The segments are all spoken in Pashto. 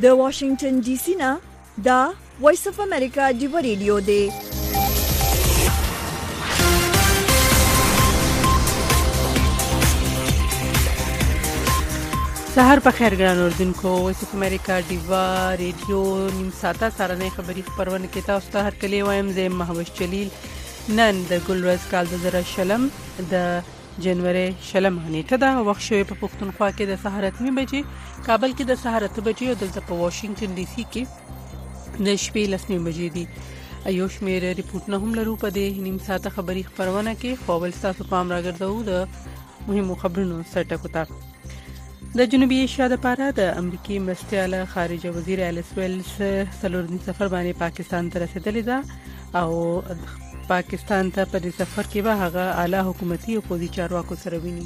د واشنگټن ډي سي نه دا وایس اف امریکا دی ریډیو دی. سهار په خیر ګران اوردونکو، وایس اف امریکا دیوا ریډیو نیم ساعته سارنې خبری خبرونه کې تاسو ته هر کلی وایم. زه محوش جلیل. نن د ګلورز کال 2020 د جنوري شلم نیټه ده. وخت شوی په پښتونخوا کې د سهار 8 بجې، کابل کې د سهار 8 بجې او دلته په واشنگټن ډي سي کې د شپې 10 بجې دي. ایو شمیر ریپورتونه هم لرو په دې نیم ساعته خبری خبرونه کې. خو ول تاسو پام راګرځو د مهمو خبرونو سرټکو ته. د جنوبي ایشیا لپاره د امریکای مرستیاله خارجه وزیر الیس ویلز څلورنی سفر باندې پاکستان ته رسیدلی ده او پاکستان ته په دې سفر کې به هغه اعلی حکومتي او پوزي چارواکو سره ویني.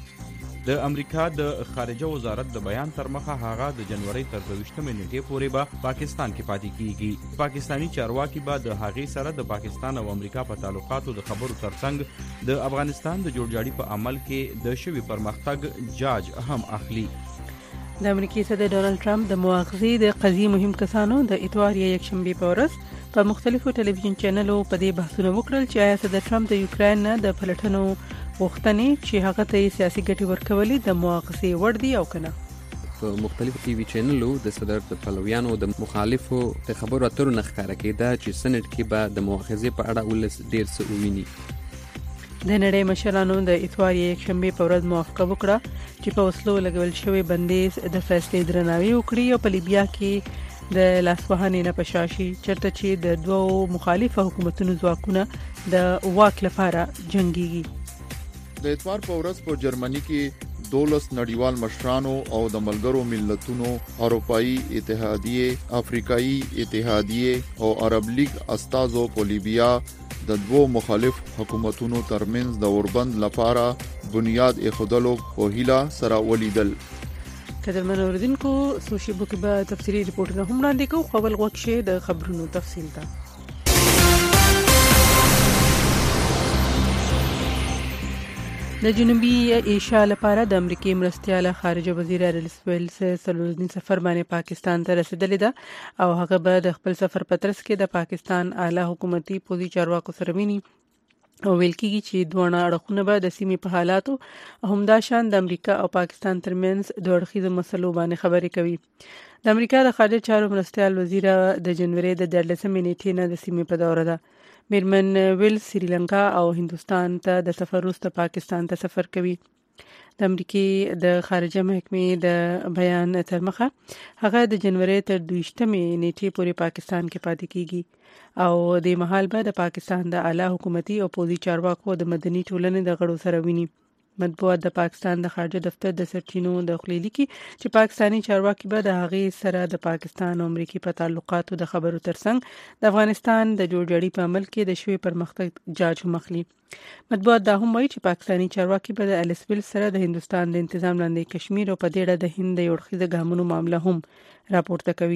د امریکا د خارجه وزارت د بیان تر مخه هغه د جنوري تر 22 نیټې پورې به پاکستان کې پاتې کیږي. پاکستانی چارواکي به د هغې سره د پاکستان او امریکا په تعلقاتو د خبرو ترڅنګ د افغانستان د جوړجاړي په عمل کې د شوي پرمختګ جاج هم اخلي. د امریکای صدر ډونالد ټرمپ د مؤاخذې د قضیې مهم کسانو د اتوار یا یکشنبه په ورځ په مختلفو ټلویزیون چینلو په دې بحثونه وکړل چې آیا صدر ټرمپ د یوکرين نه د پلټنو غوښتنې چې هغه ته سیاسي ګټې ورکولې د مؤاخذې وړ دي او کنه. په مختلفو ټي وي چینلو د صدر د پلویانو د مخالفو د خبرو اترو نخښاره کېده چې سنټ کې به د مؤاخذې په اړه ولس ډیر څه وویني. د نړۍ مشرانو د اتوار یا یکشنبه په ورځ موافقه وکړه چې په وسلو لګول شوی بندیز د فیصلې درناوی وکړي او په لیبیا کې د لاسوهنې نه پشاشي، چرته چې د دوو مخالفه حکومتونو ځواکونه د واک لپاره جنگيږي. د اتوار په ورځ په جرمني کې 12 نړیوال مشرانو او د ملګرو ملتونو، اروپאי اتحادیه، افریقایي اتحادیه او عرب لیگ استازو په لیبیا د دوو مخالف حکومتونو ترمنځ د اوربند لپاره بنیاد ایښودلو په هیله سره ولیدل. قدرمن اوردونکو، سوشي بوک به تفصیلی ریپورتونه هم وړاندې کوو. خو ول غوښ شه د خبرونو تفصیل ته. د جنوبي ایشیا لپاره د امریکای مرستیاله خارجه وزیر الیس ویلز څلورنی سفر باندې پاکستان ته رسیدلی ده او هغه به د خپل سفر په ترڅ کې د پاکستان اعلی حکومتي پوزي چارواکو سره ویني او ویل کېږي چې دوه اړخونه به د سیمې په حالاتو همدا شان د امریکا او پاکستان ترمنځ د اړخیزو مسلو باندې خبرې کوي. د امریکا د خارجه چارو مرستیال وزیر د جنوري د 14 نیټې نه د سیمې په دوره ده. میرمن ویل سریلانکا او هندوستان ته د سفر وروسته پاکستان ته سفر کوي. د امریکای د خارجه محکمې د بیان تر مخه هغه د جنوري تر 22 نیټې پورې پاکستان کې پاتې کیږي او د مهال به د پاکستان د اعلی حکومتي او پوزي چارواکو د مدني ټولنې د غړو سره ویني. مطبوعات د پاکستان د خارجه دفتر د سرچینو د خلیلی کې چې پاکستانی چارواکي به د هغې سره د پاکستان او امریکای په تعلقاتو د خبرو ترڅنګ د افغانستان د جوړجاړي په عمل کې د شوي پرمختګ جاج مخلي. مطبوعات دا هم وایي چې پاکستانی چارواکي به د الیس ویلز سره د هندوستان د تنظیم لاندې کشمیر او په دې اړه د هند د یوړخیزه ګامونو معاملې هم راپورته کوي.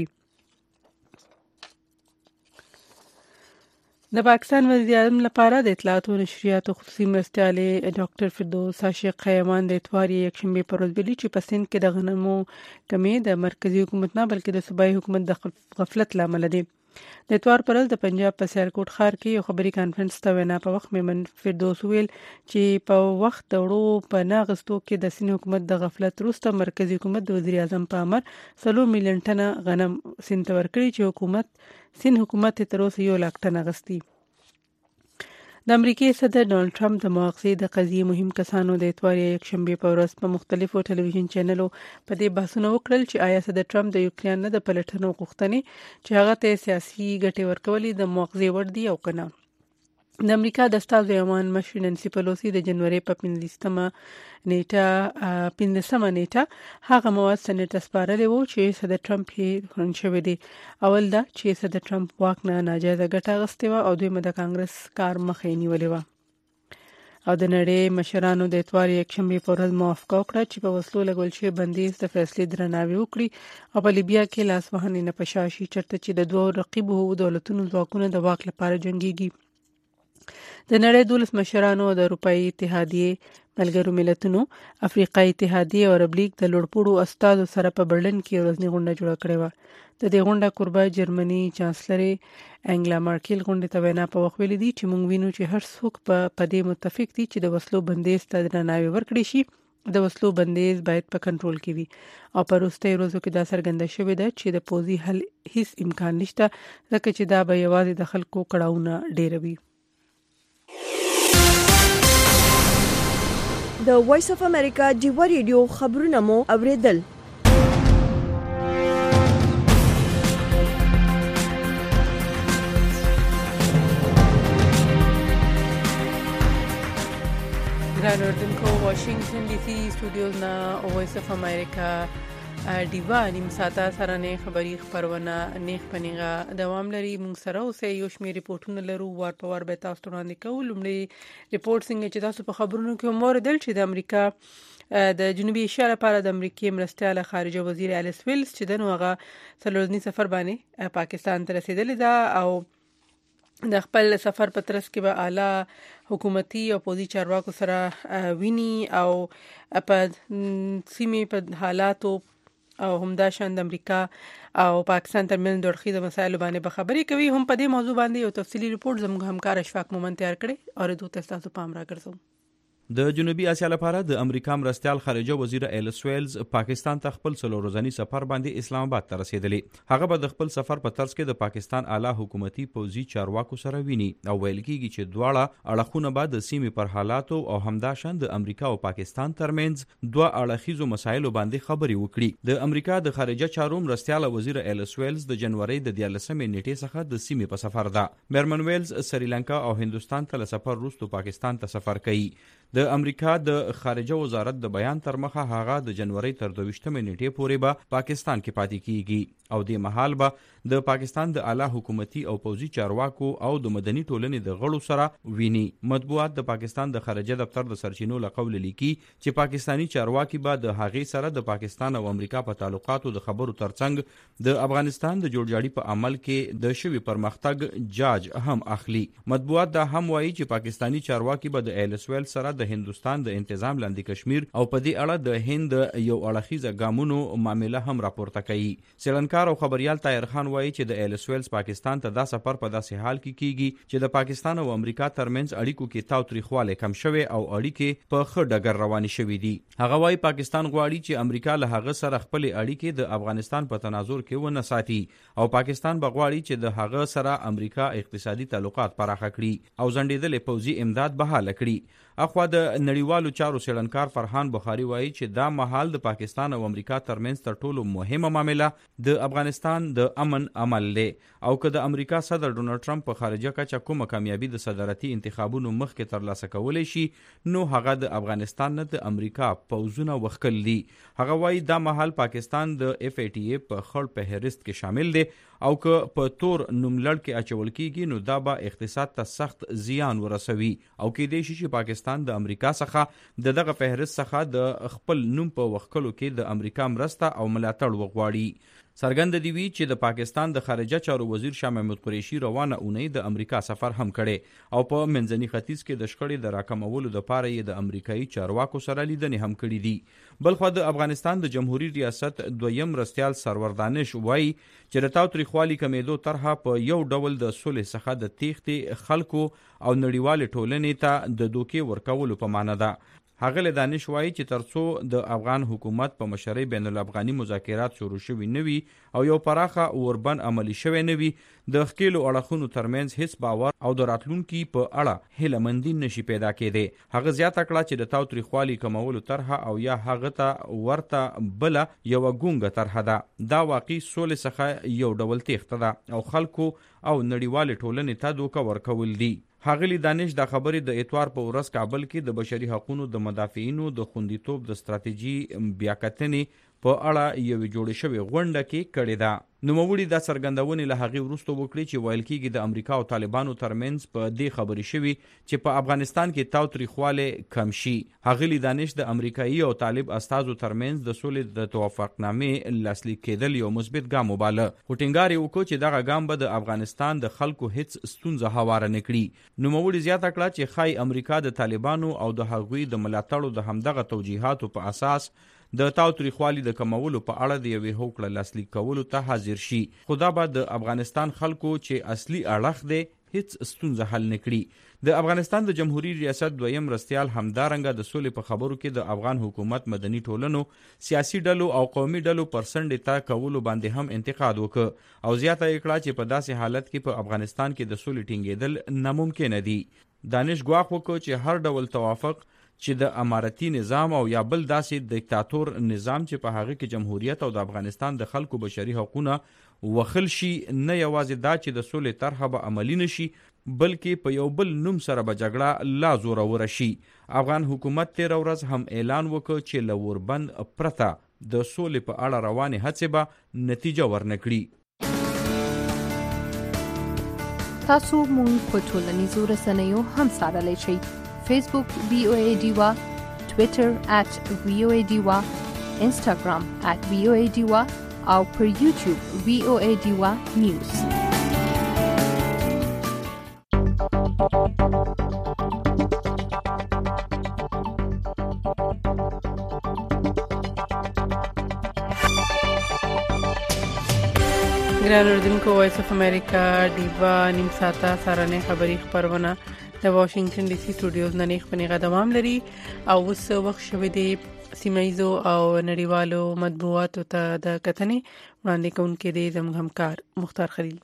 د پاکستان وزیر اعظم لپاره د اطلاعات او نشریاتو خصوصي مرستیالې ډاکټر فردوس عاشق خیامان د اتوار یکشنبه پر ورځ ویلي چې په سند کې د غنمو کمې د مرکزی حکومت نه بلکې د صوبایي حکومت د غفلت لامل دي. د اتوار پر ورځ د پنجاب په سیالکوټ ښار کې یو خبري کانفرنس ته وینا په وخت میمن فردوس ویل چې په وخت دړو په ناغستو کې د سند حکومت د غفلت وروسته مرکزی حکومت د وزیر اعظم په امر 3 میلیون ټنه غنم سند ته ورکړي چې سند حکومت تر اوسه 1 لک ټنه غستې. د امریکای صدر ډونالد ټرمپ د مؤاخذې د قضیې مهم کسانو د اتوار یا یکشنبه په ورځ په مختلفو ټلویزیون چینلو په دې بحثونه وکړل چې آیا صدر ټرمپ د یوکرين نه د پلټنو غوښتنې چې هغه ته سیاسي ګټې ورکولې د مؤاخذې وړ دي او کنه. د امریکا د استازو ایوان مشر نانسي پلوسی د جنوري په 15 نیټه هغه مواد سنټ سپارلې وو چې صدر ټرمپ یې خنشوي دي. اول دا چې صدر ټرمپ واک نه ناجایز ګټه غستې و او دوی د کانګرس کار مخې نیولې و او د نړۍ مشرانو د اتوار یکشنبه په ورځ موافقه وکړه چې په وسلو لګول شوی بندیز د فیصلې درناوی وکړي او په لیبیا کې لاسوهنې نه پشاشي، چرته چې د دوه رقیبو دولتونو ځواکونه د واک لپاره جنگيږي. د نړۍ 12 مشرانو د اروپאי اتحادیه ملګرو ملتونو افریقایي اتحادیه او عرب لیگ د لوړپوړو استادو سره په برلین کې ورځنی غونډه جوړه کړې و. د دې غونډه قربا جرمني چانسلر انګلا مارکل غونډه ته وینا په وخت ویل دي چې موږ وینو چې هر څوک په دې متفق دي چې د وسلو بندیز ته درناوی ورکړي شي. د وسلو بندیز باید په کنټرول کې وي او په وروستي ورځو کې دا څرګنده شوې ده چې د پوځي حل هیڅ امکان نشته ځکه چې دا به یوازې د خلکو کړهونه ډیروي. د وایس اف امریکا ډیوا ریډیو خبرونه مو اوریدل. ګران اوریدونکو واشنگټن ډي سي سټوډیوز نه وایس اف امریکا ډیوا نیم ساعته سره نه خبری خبرونه نیخ پنیغه دوام لري. موږ سره اوسه یو شمېر ریپورتونه لرو وار په وار به تاسو وړاندې کوو. لومړی ریپورت څنګه چې تاسو په خبرونو کې موردل چې د امریکا د جنوبي ایشیا لپاره د امریکای مرستیال خارجه وزیر الیس ویلز چې د نوغه څلورنی سفر باندې پاکستان ته رسیدلی دا او د خپل سفر په ترڅ کې به اعلی حکومتي او پوځي چارواکو سره ویني او په سیمې په حالاتو او همدا شان د امریکا او پاکستان ترمنځ د اړخي د مسایلو باندې به خبرې کوي. هم په دې موضوع باندې یو تفصیلی ریپورت زموږ همکار اشفاق مومن تیار کړی او دوی تاسو پام راګرځوم. د جنوبي اسیا لپاره د امریکا مرستیال خارجه وزیر الیس ویلز پاکستان ته خپل څلور ورځنی سفر باندې اسلام آباد ته رسیدلی. هغه به د خپل سفر په ترڅ کې د پاکستان اعلی حکومتي پوځي چارواکو سره ویني او ویل کیږي چې دواړه اړخونه به د سیمې پر حالاتو او همدا شان د امریکا او پاکستان ترمنځ دوه اړخیزو مسایلو باندې خبرې وکړي. د امریکا د خارجه چارو مرستیال وزیر الیس ویلز د جنوري د 14مې نیټې څخه د سیمې په سفر ده. میرمن ویلز سریلانکا او هندستان ته سفر وروسته پاکستان ته سفر کوي. د امریکا د خارجه وزارت د بیان تر مخه هغه د جنوري تر 22مې نیټې پورې به پاکستان کې پاتې کیږي او د محل به د پاکستان د اعلی حکومتي او پوځي چارواکو او د مدني ټولنې د غړو سره ویني. مطبوعات د پاکستان د خارجه دفتر د سرچینو لقول لیکي چې پاکستانی چارواکي به د هغې سره د پاکستان او امریکا په تعلقاتو د خبرو ترڅنګ د افغانستان د جوړجاړي په عمل کې د شوي پرمختګ جاج هم اخلي. مطبوعات دا هم وایي چې پاکستانی چارواکي به د الیس ویلز سره د هندستان د انتظام لاندې کشمیر او په دې اړه د هند یو اړخیزه ګامونو معامله هم راپورته کوي. سیلانکار او خبريال طاهر خان وایي چې د الیس ویلز پاکستان ته دا سفر په داسې حال کې کیږي چې د پاکستان او امریکا ترمنځ اړیکو کې تاوتریخواله کم شوه او اړیکې په ښه ډګر روانې شوې دي. هغه وایي پاکستان غواړي چې امریکا له هغه سره خپل اړیکې د افغانستان په تناظر کې ونه ساتي او پاکستان بغواړي چې د هغه سره امریکا اقتصادي تعلقات پراخه کړي او ځنډیدل پوځي امداد بحاله کړي. اخوا د نړیوالو چارو سیلانکار فرحان بخاری وایي چې دا مهال د پاکستان او امریکا ترمنځ تر ټولو مهمه معامله د افغانستان د امن عمل دی او که د امریکا صدر ډونالد ټرمپ په خارجه کچه کومه کامیابی د صدارتي انتخابونو مخکې ترلاسه کولی شي نو هغه د افغانستان نه د امریکا پوځونه وښکل دي. هغه وایي دا مهال پاکستان د FATA په خړ فهرست کې شامل دی او که په تور نوملړ کې اچول کیږي نو دا به اقتصاد ته سخت زیان ورسوي او کېدای شي چې پاکستان د امریکا څخه دغه فهرست څخه د خپل نوم په وښکلو کې د امریکا مرسته او ملاتړ وغواړي. څرګنده دی وی چې د پاکستان د خارجه چارو وزیر شاه محمود قریشي روانه اونۍ د امریکا سفر هم کړي او په منځني ختیځ کې د شخړې د راکمولو لپاره یې د امریکایي چارواکو سره لیدنې هم کړې دي. بلخو د افغانستان د جمهوریت ریاست دویم رستیال سرور دانش وایي چې د تاوتریخوالي کمیدو طرحه په یو ډول د صلح څخه د تېښتې خلکو او نړیوال ټولنې ته د دوکې ورکولو په معنی ده. هغه له دانش وایي چې ترڅو د افغان حکومت په مشرۍ بین الافغاني مذاکرات شروع شوي نه وي او یو پراخه اوربند عملی شوی نه وي د ښکیلو اړخونو ترمنځ هیڅ باور او د راتلونکي په اړه هیله مندي نشي پیدا کېدی. هغه زیاته کړه چې د تاوتریخوالي کمولو طرحه او یا هغه ته ورته بله یوه ګونګه طرحه ده. دا واقعي سولې څخه یو ډول تېښته ده او خلکو او نړیوالې ټولنې ته دوکه ورکول دي. ښاغلي دانش دا خبرې د اتوار په ورځ کابل کې د بشري حقوقو د مدافعینو د خوندیتوب د ستراتیژي بیاکتنې په اړه یوې جوړې شوې غونډه کې کړې ده. نوموړي دا څرګندونې له هغې وروسته وکړې چې ویل کېږي د امریکا او طالبانو ترمنځ په دې خبرې شوي چې په افغانستان کې تاوتریخوالی کم شي. ښاغلي دانش د امریکایي او طالب استازو ترمنځ د سولې د توافقنامې لاسلیک کېدل یو مثبت ګام وباله، خو ټینګار یې وکړ چې دغه ګام به د افغانستان د خلکو هیڅ ستونزه هواره نه کړي. نوموړي زیاته کړه چې ښایي امریکا د طالبانو او د هغوی د ملاتړو د همدغه توجیهاتو په اساس د تاوتریخوالي د کمولو په اړه د یوې هوکړه لاسلیک کولو ته حاضر شي، خو دا به د افغانستان خلکو چې اصلي اړخ دی هیڅ ستونزه حل نه کړي. د افغانستان د جمهوریت ریاست دویم مرستیال همدارنګه د سولې په خبرو کې د افغان حکومت مدني ټولنو سیاسي ډلو او قومي ډلو پر څنډې ته کولو باندې هم انتقاد وکړ او زیاته یې کړه چې په داسې حالت کې په افغانستان کې د سولې ټینګېدل ناممکنه دي. دانش ګواښ وکړ چې هر ډول توافق چې د امارتي نظام او یا بل داسې دیکتاتور نظام چې په هغه کې جمهوریت او د افغانستان د خلکو بشري حقوقونه وخل شي، نه یوازې دا چې د سولې طرحه به عملی نشي بلکې په یو بل نوم سره به جګړه لا زوروره شي. افغان حکومت تېره ورځ هم اعلان وکړ چې له اوربند پرته د سولې په اړه روانې هڅې به نتیجه ورنکړي. تاسو مونږ په ټولنیزو رسنیو هم څارلی شئ. فیسبوک VOA ډیوا، ټویټر @VOA ډیوا، انسټاګرام @VOA ډیوا او پر یوټیوب VOA ډیوا نیوز. ګران اردوونکو، وایس اف امریکا ډیوا نیم ساعته سهارنۍ خبري خپرونه د واشنگټن ډي سي سټوډیوز نه خپرېږي دوام لري او اوس وخت شوی دی سیمایزو او نړیوالو مطبوعاتو ته د کتنې وړاندې کوونکي دی زموږ همکار مختار خلیل.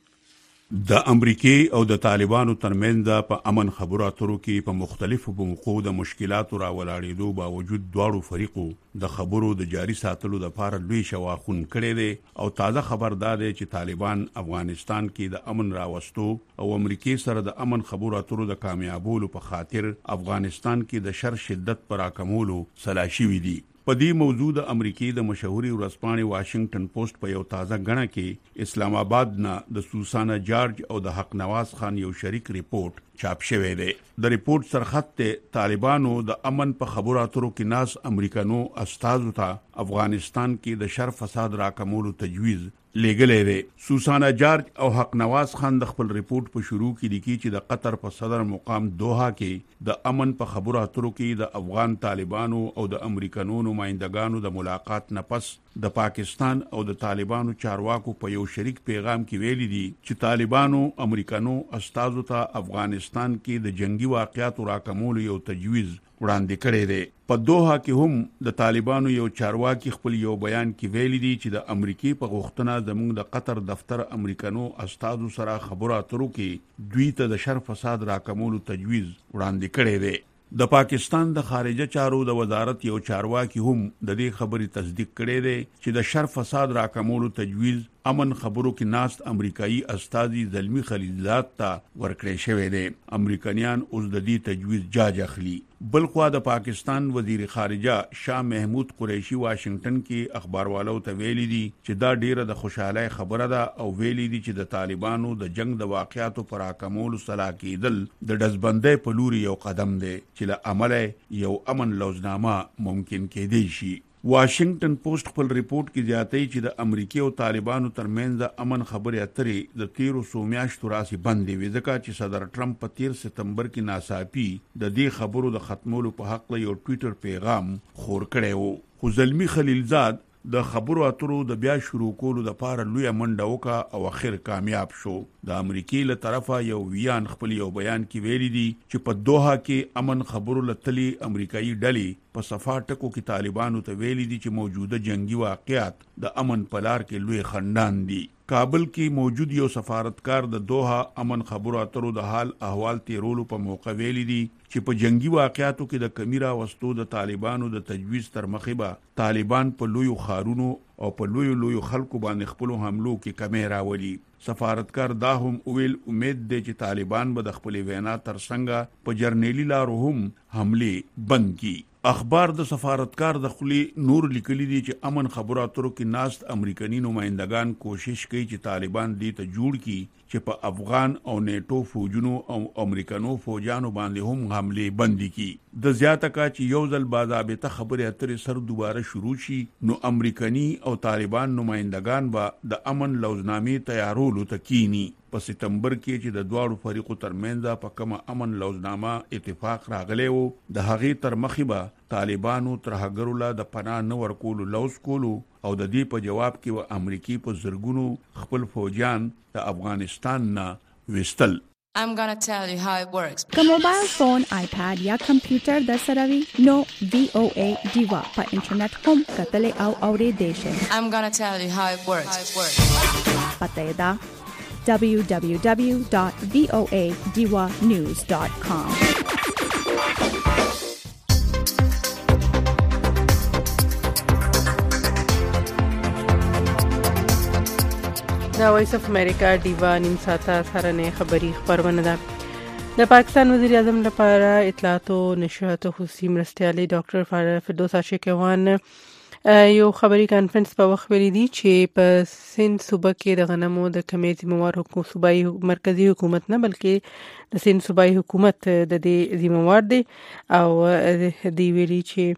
د امریکای او د طالبانو ترمنځ په امن خبرو اترو کې په مختلفو موقعو د مشکلاتو راولاړېدو باوجود دواړو فریقو د خبرو د جاري ساتلو لپاره لوی شواخون کړی دی او تازه خبر دا دی چې طالبان افغانستان کې د امن راوستو او امریکای سره د امن خبرو اترو د کامیابولو په خاطر افغانستان کې د شر شدت پر راکمولو سلاشي وي دي. په دې موضوع د امریکای د مشهوري ورځپاڼې واشنگټن پوسټ په یو تازه غڼه کې اسلام آباد نه د سوسانا جارج او د حق نواز خان یو شریک ریپورت چاپ شوی دی. د ریپورت سرخط طالبانو د امن په خبرو اترو کې ناس امریکانو استازو ته افغانستان کې د شر فساد راکمولو تجویز لګلې دی. سوسانا جارج او حق نواز خان د خپل ریپورت په شروع کې لیکي چې د قطر په صدر مقام دوحه کې د امن په خبرو اترو کې د افغان طالبانو او د امریکانو نمائندګانو د ملاقات نه پس د پاکستان او د طالبانو چارواکو په یو شریک پیغام کې ویلي دي چې طالبانو امریکانو استازو ته افغانستان کې د جنگي واقعاتو راکمولو یو تجویز وړاندې کړی دی. په دوحه کې هم د طالبانو یو چارواکي خپل یو بیان کې ویلي دي چې د امریکای په غوښتنه زموږ د قطر دفتر امریکانو استازو سره خبرو اترو کې دوی ته د شر فساد راکمولو تجویز وړاندې کړی دی. د پاکستان د خارجه چارو د وزارت یو چارواکي هم د دې خبرې تصدیق کړی دی چې د شر فساد راکمولو تجویز امن خبرو کې ناست امریکایي استازي زلمی خلیلزاد ته ورکړی شوی دی. امریکایان اوس د دې تجویز جاج اخلي. بلخوا د پاکستان وزیر خارجه شاه محمود قریشي واشنگټن کې اخباروالو ته ویلي دي چې دا ډیره د خوشحالۍ خبره ده او ویلي دي چې د طالبانو د جنگ د واقعاتو پر راکمولو سلا کېدل د دزبندۍ په لوري یو قدم دی چې له عمله یو امن لوزنامه ممکن کېدی شي. واشنگټن پوسټ خپل ریپورت کې زیاتوي چې د امریکای او طالبانو ترمنځ د امن خبرې اترې د 13 میاشتو راسي بندې وي ځکه چې صدر ټرمپ په 13 سپتمبر کې ناڅاپي د دې خبرو د ختمولو په حق له یو ټویټر پیغام خور کړی وو. خو زلمی خلیلزاد د خبرو اترو د بیا شروع کولو د پاره لوی منډه وکړه او اخر کامیاب شو. د امریکای له طرفه یو ویان خپل یو بیان کې ویلي دي چې په دوحه کې امن خبرو لتلی امریکایي ډلې په صفا ټکو کې طالبانو ته ویلي دي چې موجوده جنگي واقعات د امن پلار کې لوی خندان دي. کابل کې موجود یو سفارتکار د دوحه امن خبرو اترو د حال احوال تیرولو په موقع ویلي دي چې په جنگي واقعاتو کې د کمیرا وستو د طالبانو د تجویز تر مخې به طالبان په لویو خارونو او په لویو خلکو باندې خپل حملو کې کمی راولي. سفارتکار دا هم ویل امید دی چې طالبان به د خپل وینا تر څنګه په جرنیلی لارو هم حمله بند کړي. اخبار د سفارتکار د خلی نور لیکلي دي چې امن خبرو اترو کې ناست امریکایي نمائندگان کوشش کوي چې طالبان دې ته جوړ کړي چې په افغان او نیټو فوجونو او امریکانو فوجانو باندې هم حمله بندي کړي د زیاته کا چې یو ځل باضابطه خبرې اترې سر دوباره شروع شي نو امریکایي او طالبان نمائندگان به د امن لوزنامې تیارولو ته کینی په سپتمبر کې چې د دواړو فریقو ترمنځ په کومه امن لوزنامه اتفاق راغلی وو د هغې تر مخې به طالبانو ترهګرو له د پناه نه ورکولو لوز کولو او د دې په جواب کې و امریکای په زرګونو خپل فوجان د افغانستان نه وستل. I'm gonna tell you how it works. که موبایل فون، آیپاد یا کمپیوټر در سره وي نو VOA دیوا په انټرنیټ هم کتلې او اورېدې شئ. I'm gonna tell you how it works. پته یې ده www.voadiwanews.com. دا وایس اف امریکا دیوا نیم ساعته سرنه خبری خبرونه ده. د پاکستان وزیر اعظم لپاره اطلاعات او نشریات خصوصي مرستیالي ډاکټر فردوس عاشقوان یو خبري کانفرنس په وخت ویلي دي چې په سند صوبه کې د غنمو د کمیټې موار حکومت صوبایي مرکزی حکومت نه بلکې د سند صوبایي حکومت د دې ذمہوار دی او دی ویلي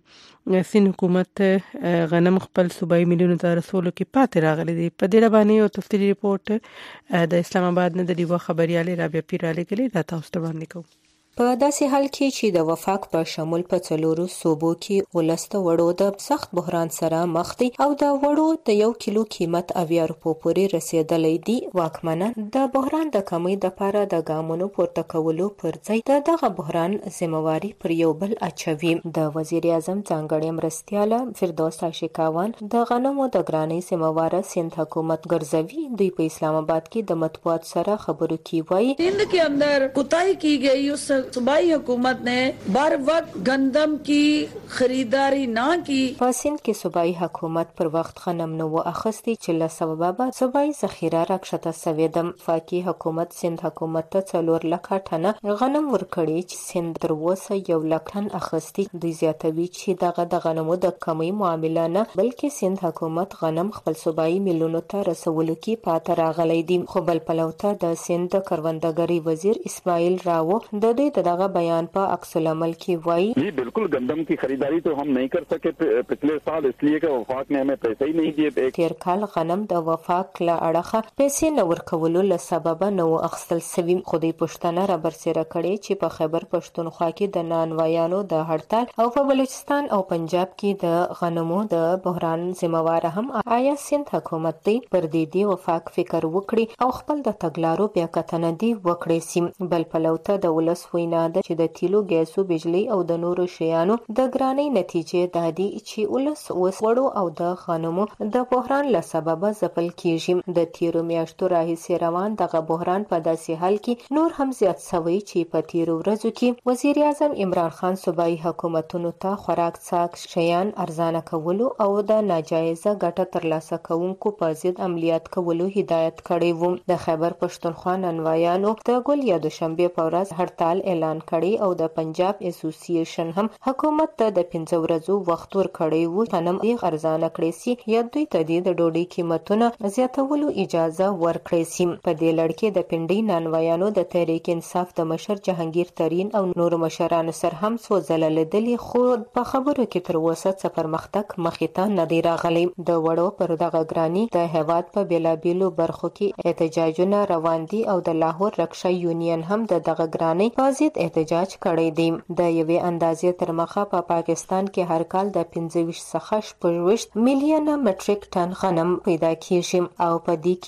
چې سند حکومت غنم خپل صوبایي ملیونو ته رسولو کې پاتې راغلي دي. په دې باندې یو تفصیلي ریپورت د اسلام آباد نه د دیوا خبريالي رابعه پیرالي کړي دا تاسو ته وړاندې کوم. په داسې حال کې چې د وفاق په شمول په څلورو صوبو کې ولسته وړو د سخت بحران سره مخ دي او د وړو د 1 کیلو قیمت 80 روپو پورې رسیدلې دي. واکمنان د بحران د کمی لپاره د ګامونو پورته کولو پر ځای دغه بحران ذمہواری پر یو بل اچوي. د وزیر اعظم ځانګړی مرستیاله فردوس عاشقوان د غنمو د ګرانۍ ذمہوار سند حکومت ګرځوي. دوی په اسلام آباد کې د مطبوعات سره خبرو کې وایي سند के अंदर कुताही की गई उस सूबाई हुकूमत ने बर वक्त गंदम की खरीदारी ना की. په سند کې صوبایي حکومت پر وخت غنم نو اخستي چې له سببه صوبایي ذخیره راکښته سوې ده. وفاقي حکومت سند حکومت ته 4 لک ټنه غنم ورکړي چې سند تر اوسه 1 لک ټن اخستي. دوی زیاتوي چې دغه د غنمو د کمی معامله نه بلکې سند حکومت غنم خپل صوبایي ملیونو ته رسولو کې پاتې راغلي دي. خو بل پلوته د سند کروندګري وزیر اسماعیل راو د دې دغه بیان په عکس العمل کې وایي जी बिल्कुल गंदम की खरीदारी तो हम नहीं कर सके पिछले साल इसलिए कि वफाक ने हमें पैसे ही नहीं दिए. تیر کال غنم د وفاق له اړخه پیسې نه ورکولو له سببه نو اخستل سوي. خو د پښتنه را برسره کړي چې په خیبر پښتونخوا کې د نانوایانو د هړتال او په بلوچستان او پنجاب کې د غنمو د بحران ذمہوار هم آیا سند حکومت دی پر دې وفاق فکر وکړي او خپل د تګلارو بیا کتنه دی وکړي. سیم بل پلوته د ولس وینا ده چې د تیلو ګیسو بجلی او د نورو شیانو د ګرانۍ نتیجې د دې چې ولس وسوړو او د غنمو د بحران له سببه ځپل کیږي. د تیرو میاشتو راهیسې روان دغه بحران په داسې حال کې نور هم زیات شوی چې په تیرو ورځو کې وزیر اعظم عمران خان صوبایي حکومتونو ته خوراک څاک شیان ارزانه کولو او د ناجایزه ګټه ترلاسه کوونکو په ضد عملیات کولو هدایت کړی و. د خیبر پښتونخوا نانوایانو د ګل یا دوشنبه په ورځ هړتال اعلان کړی او د پنجاب اسوسییشن هم حکومت ته د 15 ورځو وخت ورکړی وو غنم یې ارزانه کړی سي یا دوی ته د ډوډۍ قیمتونه زیاتولو اجازه ورکړی سي. په دې لړ کې د پنډۍ نانوایانو د تحریک انصاف د مشر جهانگیر ترین او نور مشرانو سره هم سوځل لیدلی خو په خبرو کې تر اوسه څه پرمختګ مخې ته نه دی راغلی. د وړو پر دغه ګرانی د هیواد په بیلابیلو برخو کې احتجاجونه روان دي او د لاهور رکشا یونین هم دغه ګرانی په ضد احتجاج کړی دی. د یوې اندازې تر مخه په پاکستان کې هر کال د 25 څخه 26 میلیونه مټریک ټن غنم پیدا کیږي او په دې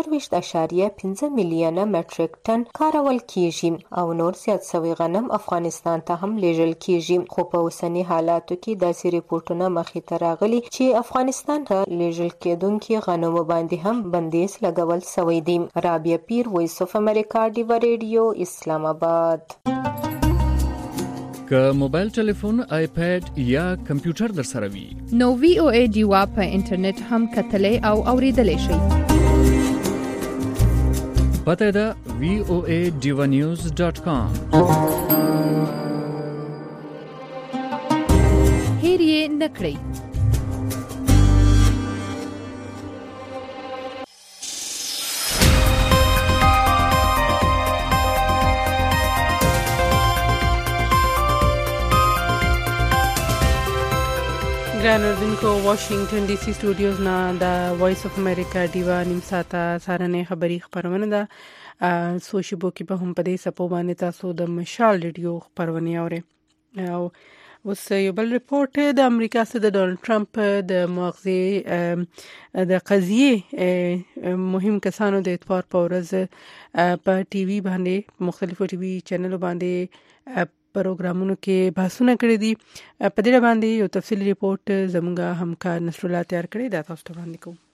کې 4.5 میلیونه مټریک ټن کارول کیږي او نور زیات شوی غنم افغانستان ته هم لیږل کیږي. خو په اوسنی حالاتو کې داسې ریپورتونه مخې ته راغلي چې افغانستان ته لیږل کېدونکي غنمو باندې هم بندیز لګول شوی دی. رابعه پیر، وایس اف امریکا، دیوا ریډیو، اسلام آباد. که موبایل ټلیفون، آیپاد یا کمپیوټر در سره وي نو VOA دیوا په انټرنیټ هم کتلې او اوریدلې شئ. پته ده voadiwanews.com. یې نکړئ. ګران اوردونکو واشنگټن ډي سي سټوډیوز نه د وایس اف امریکا دیوا نیم ساعته سارنې خبری خبرونه ده. سوشيبو کې به هم په دې سپو باندې تاسو د مشال ریډیو خبرونه اورئ. او اوس یو بل ریپورت د امریکا څخه د ډونالد ټرمپ د مؤاخذې د قضیه مهم کسانو د اتوار په ورځ په ټي وي باندې مختلفو ټي وي چینلونو باندې پروګرامونو کې بحثونه کړي دي. په دې باندې یو تفصیلی ریپورت زموږه همکار نصر الله تیار کړی دا تاسو ته وړاندې کوم.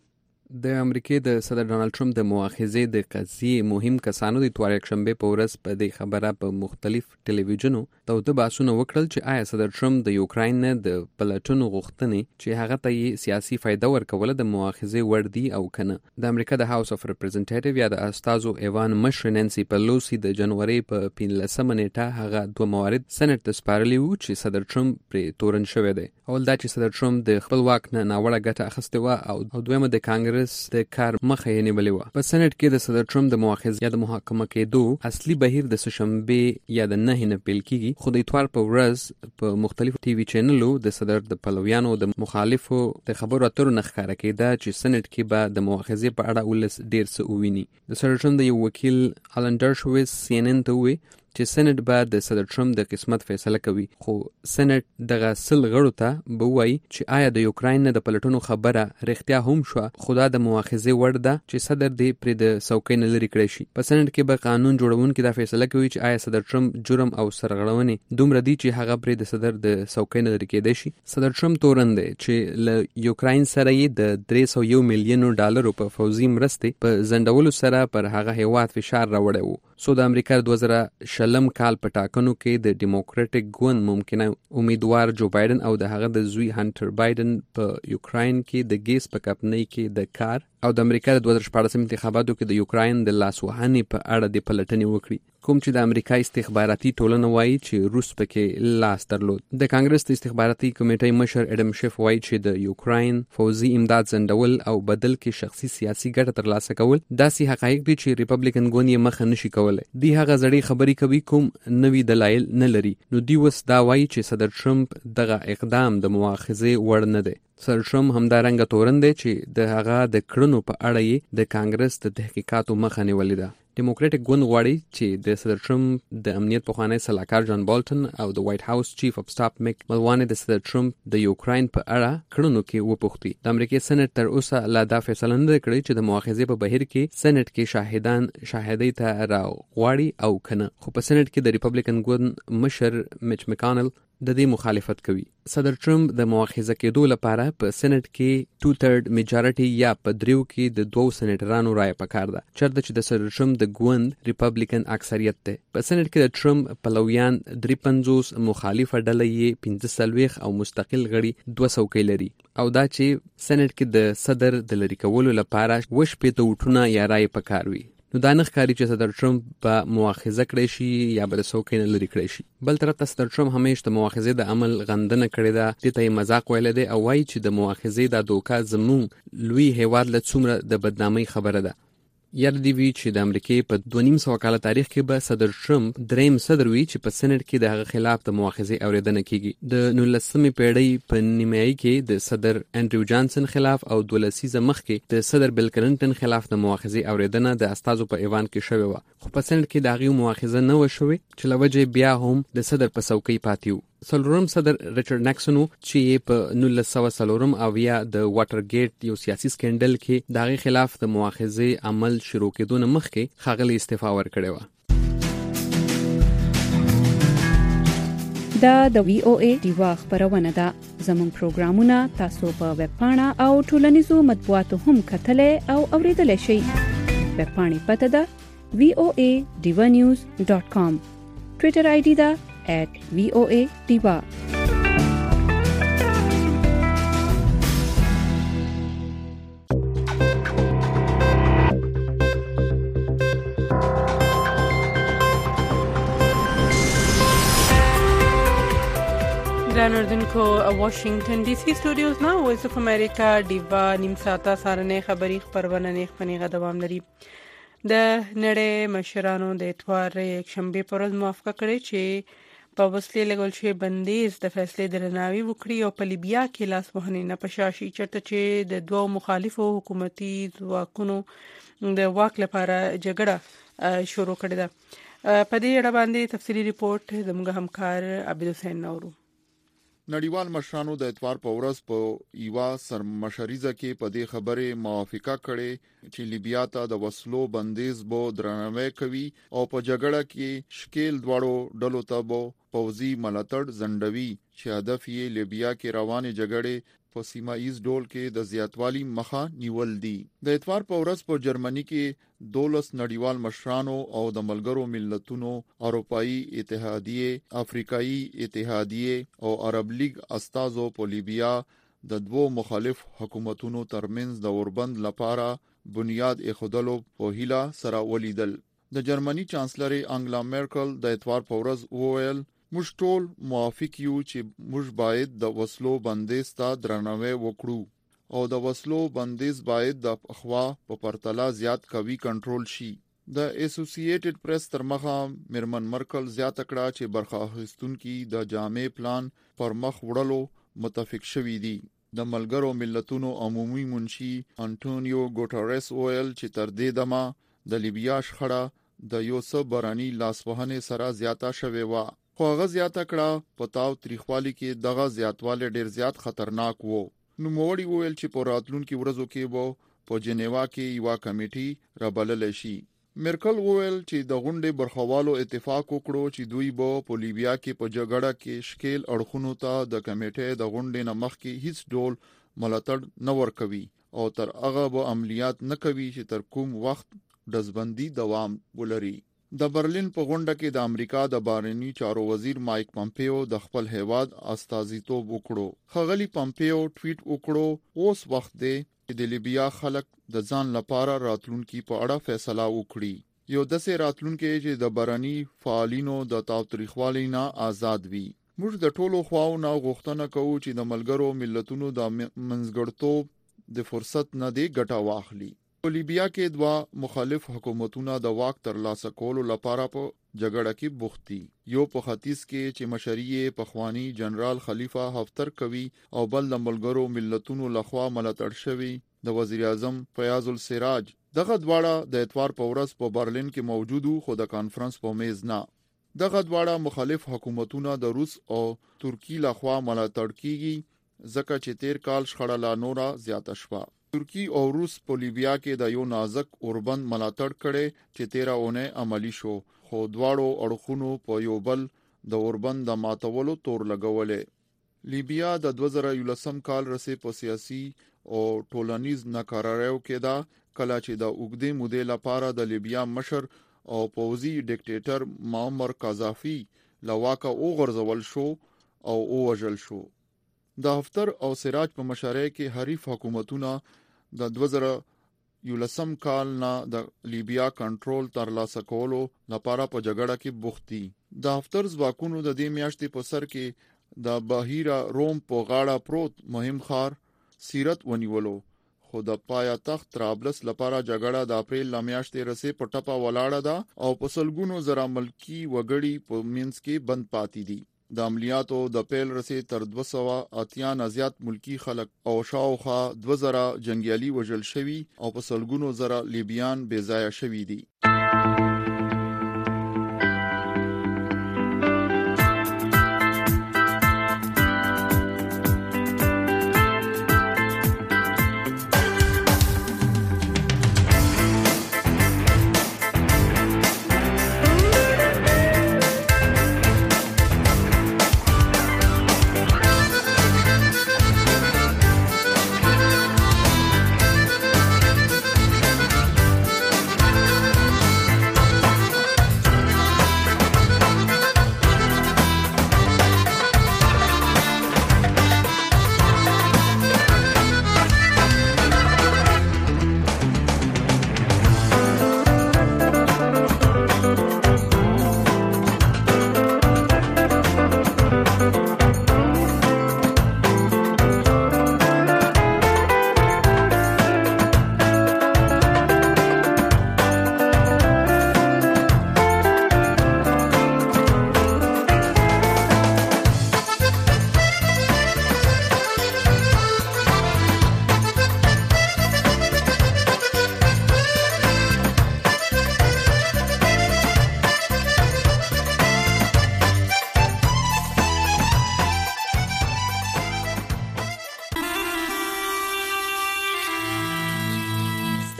د امریکای د صدر ډونالد ټرمپ د مؤاخذې د قضیې مهم کسانو د اتوار یکشنبه په ورځ په دې خبره په مختلف ټلویزیونو د بحثونه وکړل چې آیا صدر ټرمپ د یوکراین نه د پلټونو غوښتنې چې هغه ته سیاسي فایده ورکول د مؤاخذې ور دي او کنه. د امریکا د هاوس اف ریپرزنټیټیو یا د استازو ایوان مشر نانسي پلوسی د جنوري په 15 نیټه هغه دوه موارد سېنات ته سپارلي وو چې صدر ټرمپ پر تورن شوی دی. اول دا چې صدر ټرمپ د خپل واک نه ناوړه ګټه اخیستې و او دویمه د کانګرس د کار مخه یې نیولې و. په سېنات کې د صدر ټرمپ د مؤاخذې یا د محاکمه کېدو اصلي بهیر د سهشنبه یا د 9 نه پیل کیږي، خو د اتوار په ورځ په مختلفو ټي وي چینلونو د صدر د پلویانو د مخالفو د خبرو اترو نه ښکاره کېده چې سېنات کې به د مؤاخذې په اړه ولس ډیر څه وویني. د صدر ټرمپ د یو وکیل الن ډرشویس سی ان ان ته وی چې سېنات به د صدر ټرمپ د قسمت فیصله کوي، خو سېنات دغه سل غړو ته به وایي چې آیا د یوکراین نه د پلټونو خبره رښتیا هم شو، خدا د مؤاخذې وړ ده چې صدر دې پر د څوکۍ نه لري کړی شي. په سېنات کې به قانون جوړونکي دا فیصله کوي چې آیا صدر ټرمپ جرم او سرغړونې دومره دي چې هغه پر د صدر د څوکۍ نه لري کېدای شي. صدر ټرمپ تورن دی چې له یوکراین سره یې د 301 میلیون ډالرو په فوزي مرستې په زندولو سره پر هغه هیواد فشار راوړی وو. سو د امریکا 2020 کال په ټاکنو کې د ډیموکراټک ګوند ممکنه امیدوار جو بایدن او د هغه د زوی هانټر بایدن په یوکراین کې د ګیس په کمپنۍ کې د کار او د امریکا د 2014 انتخاباتو کې د یوکراین د لاسوهنې په اړه د پلټنې وکړي، کوم چې د امریکا استخباراتي ټولنه وایي چې روس پکې لاس درلود. د کانګرس د استخباراتي کمیټې مشر اډم شیف وایي چې د یوکراین فوزي امداد زندول او بدل کې شخصي سیاسي ګټه ترلاسه کول داسې حقایق دي چې ریپبلیکن ګوند یې مخه نشي کولای. دی هغه ځړې خبرې کوي کوم نوی دلایل نه لري. نو دی وس دا وایي چې صدر ټرمپ دغه اقدام د مؤاخذې وړ نه دی. صدر ټرمپ همدارنګه تورن دی چې د هغه د کړنو په اړه یې د کانګرس د تحقیقاتو مخه نیولې ده. ډیموکراټک ګوند غواړي چې د صدر ټرمپ د امنیت پخوانی سلاکار جان بالټن او د وایټ هاوس چیف اف سټاف میک ملوانه د صدر ټرمپ د یوکراین په اړه کړنو کې وپوښتي. د امریکای سېنات تر اوسه لا دا فیصله نه کړې چې د مؤاخذې په بهیر کې سېنات کې شاهدان شاهدۍ ته راغواړي او کنه، خو په سېنات کې د ریپبلیکن ګوند مشر میچ مکانل د دې مخالفت کوي. صدر ټرمپ د مؤاخذه کېدو لپاره په سېنات کې 2/3 میجارټي یا په دریو کې د 2 سېنیټرانو رائے پکار ده، چرته چې د صدر ټرمپ د ګوند ریپبلیکن اکثریت ده. په سېنات کې د ټرمپ پلویان 53 مخالفه ډله یې 45 او مستقل غړي 200 لري، او دا چې سېنات کې د صدر د لری کولو لپاره وشپې ته وټونه یا رائے پکار وي. نو دا نه ښکاري چې صدر ټرمپ به مؤاخذه کړی شي یا به د څوکۍ نه لرې کړی شي. بل طرف ته صدر ټرمپ همیشه د مؤاخذې د عمل غندنه کړې ده، دې ته یې مذاق ویلی دی او وایي چې د مؤاخذې دا دوکه زموږ لوی هیواد له څومره د بدنامۍ خبره ده. یاد دی وی چې د امریکای په 2.5 کال تاریخ کې به صدر ټرمپ دریم صدر وی چې په سېنات کې د هغه خلاف د مؤاخذې اوریدنه کیږي. د 19مې پیړۍ په نیمایي کې د صدر انډریو جانسن خلاف او 2 لسیزه مخکې د صدر بیل کلنټن خلاف د مؤاخذې اوریدنه د استازو په ایوان کې شوې و، خو په سېنات کې د هغه مؤاخذه نه و شوې چې لوجه بیا هم د صدر په څوکۍ پاتې و. سلورم صدر ریچارډ نیکسن چې په 1940 او یا د واټر ګیټ یو سیاسي سکندل کې د هغه خلاف د مؤاخذې عمل شروع کېدو نه مخکې خاغلی استعفا ورکړې و. دا د وی او ای دیوا خبرونه ده. زموږ پروګرامونه تاسو په ویب پاڼه او ټولنیزو مطبوعاتو هم کتلې او اوریدلای شئ. ویب پاڼې پته ده voanews.com. ټویټر آی ډي ده @VOA Diva. ګران اردوونکو واشنگټن ډي سي سټوډیوز نه وایس اف امریکا دیوا نیم ساعته سارنې خبري خبرونه نه خپنیغه دوام لري. د نړۍ مشرانو د اتوار یک شنبه پر ورځ موافقه کړې چې په وسلې لګول شوی بندیز د فیصلې درناوی وکړي او په لیبیا کې لاس وهنې نه پشاشي چرته چې د دوه مخالفو حکومتي ځواکونو د واک لپاره جګړه شروع کړې ده. په دې اړه باندې تفصیلی ریپورت زموږ همکار عبد الحسین نورو. نړیوال مشرانو د اتوار په ورځ په یوا سرمشریزه کې په دې خبره موافقه کړې چې لیبیا ته د وسلو بندیز بو درناوی کوي او په جګړه کې شکیل دواړو ډلو ته بو پوځي ملاتړ زندوي چې هدف یې لیبیا کې روانه جګړې په سیمایي ډول کې د زیاتوالي مخه نیول دي. د اتوار په ورځ په جرمني کې 12 نړیوال مشرانو او د ملګرو ملتونو، اروپאי اتحادیه، افریقایي اتحادیه او عرب لیگ استازو په لیبیا د دوه مخالف حکومتونو ترمنځ د اوربند لپاره بنیاد ایښودلو په هیله سره ولیدل. د جرمني چانسلر انګلا میرکل د اتوار په ورځ وویل موږ ټول موافق یو چې موږ باید د وسلو بندیز ته درناوی وکړو او د وسلو بندیز باید د اخوا په پرتله زیات قوي کنټرول شي. د اسوسییټډ پریس تر مخه میرمن مرکل زیاته کړه چې برخه اخیستونکو د جامع پلان پر مخ وړلو متفق شوي دي. د ملګرو ملتونو عمومي منشي انټونیو ګوټریس ویل چې تر دې دمه د لیبیا شخړه د یو څه برانی لاسوهنې سره زیاته شوې و. خو هغه زیاته کړه په تاو تاریخوالي کې دغه زیاتواله ډیر زیات خطرناک وو. نو موړي ویل چې په راتلونکو ورځو کې وو په جنیوا کې یو کمیټي رابلل شي. میرکل ویل چې د غونډې برخوالو اتفاق وکړو چې دوی به په لیبیا کې په جګړه کې شکیل اړخونو ته د کمیټې د غونډې نه مخکې هیڅ ډول ملاتړ نه ورکوي او تر هغه به عملیات نه کوي چې تر کوم وخت دزبندي دوام ولري. د برلین په غونډه کې د امریکا د بهرنی چارو وزیر مایک پمپیو د خپل هیواد استازیتوب وکړو. خغلی پمپیو ټویټ وکړو اوس وخت دی چې د لیبیا خلک د ځان لپاره راتلونکي په اړه فیصله وکړي. یو داسې راتلونکي چې د بهرنی فعالینو د تاوتریخوالي نه آزاد وي. موږ د ټولو خواو نه غوښتنه کوو چې د ملګرو ملتونو د منځګړتوب د فرصت نه دی ګټه واخلي. په لیبیا کې دوه مخالف حکومتونه د واک ترلاسه کولو لپاره په جګړه کې بوخت دي. یو په ختیځ کې چې مشري پخوانی جنرال خلیفہ حفتر کوي او بل د ملګرو ملتونو لخوا ملاتړ شوی د وزیر اعظم فیاض السراج. دغه دواړه د اتوار په ورځ په برلین کې موجودو خو د کانفرنس په میز نه. دغه دواړه مخالف حکومتونه د روس او ترکی لخوا ملاتړ کیږي ځکه چې تیر کال شخړه لا نورا زیاته شوه. ترکی او روس په لیبیا کې د یو نازک اوربند ملاتړ کړي چې 13 اونۍ عملی شو خو دواړو اړخونو په یو بل د اوربند د ماتولو تور لګولې. لیبیا د 2011 کال رسې په سیاسي او ټولنیز ناکراریو کې دا کله چې د اوګدې مودې لپاره د لیبیا مشر او پوځي ډیکټیټر معمر قذافي لواکه وغورځول شو او وژل شو. د حفتر او سراج په مشرۍ کې حریف حکومتونه د 2011 کال نه د لیبیا کنټرول ترلاسه کولو لپاره په جګړه کې بوخت دي. د حفتر ځواکونو د دې میاشتې په سر کې د بهیره روم په غاړه پروت مهم ښار سیرت ونیولو خو د پایا تخت طرابلس لپاره جګړه د اپریل میاشتې رسې په ټپه ولاړه ده او په سلګونو زره ملکی وګړي په منځ کې بند پاتې دي. د عملیاتو د پیل رسې تر 280 نه زیات ملکی خلک او شاوخوا 2000 جنگیالي وژل شوي او په سلګونو زره لیبیان بې ځایه شوي دي.